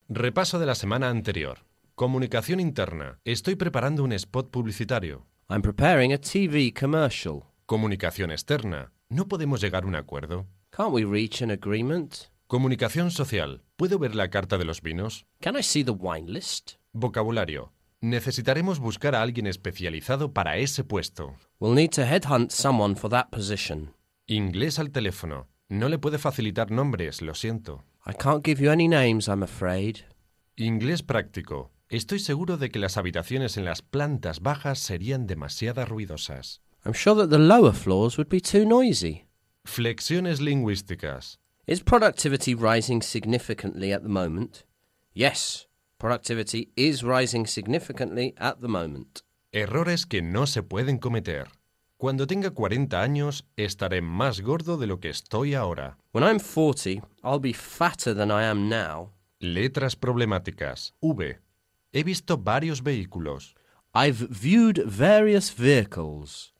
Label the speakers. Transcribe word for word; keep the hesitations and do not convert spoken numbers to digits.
Speaker 1: Repaso de la semana anterior. Comunicación interna. Estoy preparando un spot publicitario.
Speaker 2: I'm preparing a T V commercial.
Speaker 1: Comunicación externa. No podemos llegar a un acuerdo.
Speaker 2: Can't we reach an agreement?
Speaker 1: Comunicación social. ¿Puedo ver la carta de los vinos?
Speaker 2: Can I see the wine list?
Speaker 1: Vocabulario. Necesitaremos buscar a alguien especializado para ese puesto.
Speaker 2: We'll need to headhunt someone for that position.
Speaker 1: Inglés al teléfono. No le puede facilitar nombres, lo siento.
Speaker 2: I can't give you any names, I'm afraid.
Speaker 1: Inglés práctico. Estoy seguro de que las habitaciones en las plantas bajas serían demasiado ruidosas.
Speaker 2: I'm sure that the lower floors would be too noisy.
Speaker 1: Flexiones lingüísticas.
Speaker 2: Is productivity rising significantly at the moment? Yes, productivity is rising significantly at the moment.
Speaker 1: Errores que no se pueden cometer. Cuando tenga cuarenta años, estaré más gordo de lo que estoy ahora.
Speaker 2: When I'm forty, I'll be fatter than I am now.
Speaker 1: Letras problemáticas. V. He visto varios vehículos.
Speaker 2: I've viewed various vehicles.